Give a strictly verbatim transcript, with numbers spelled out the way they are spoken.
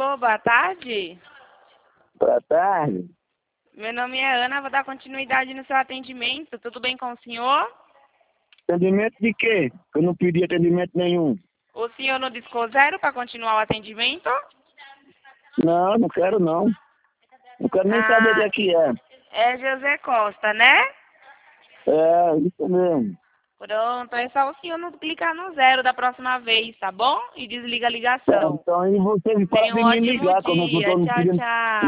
Alô, boa tarde. Boa tarde. Meu nome é Ana, vou dar continuidade no seu atendimento. Tudo bem com o senhor? Atendimento de quê? Eu não pedi atendimento nenhum. O senhor não discou zero para continuar o atendimento? Não, não quero não. Não quero nem Ah, saber o que é que é. É José Costa, né? É, isso mesmo. Pronto, é só o senhor não clicar no zero da próxima vez, tá bom? E desliga a Tá, ligação. então, e você para Tenha um de me ótimo ligar, como eu dia. estou Tchau, pedindo. tchau.